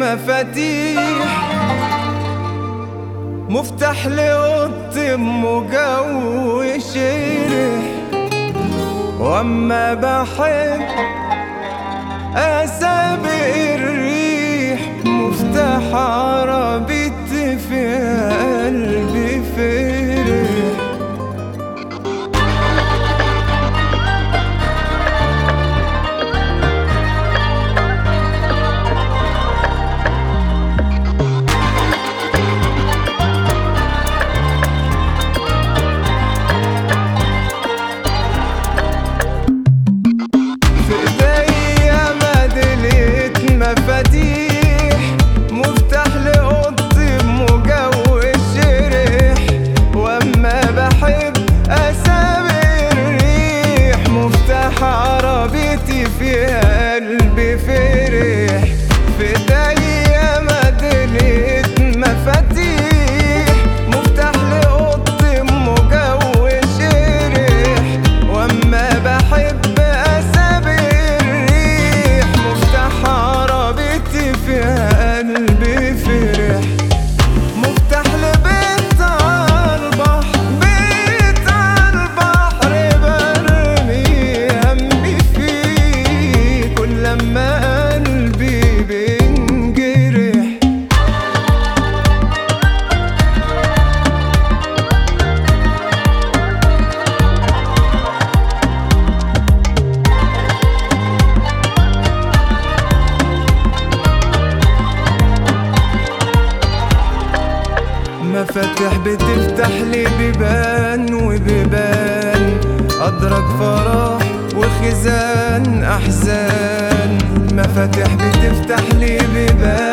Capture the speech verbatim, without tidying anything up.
مفاتيح، مفتاح لأوضة أم وجو شرح. واما بحب اسابق الريح، مفتاح عربيتي في قلبي فرح. مفاتيح، مفتاح لأوضة أم وجو شرح. واما بحب اسابق الريح، مفتاح عربيتي في قلبي فرح. في ايديا مدلة مفاتيح، مفتاح لأوضة أم وجو شرح. واما بحب في قلبي فرح. مفتاح لبيت عالبحر، بيت عالبحر برمي همي فيه كل لما قلبي بينجرح. مفاتيح بتفتح لي بيبان وبيبان، أدرك فرح وخزان أحزان. مفاتيح بتفتح لي بيبان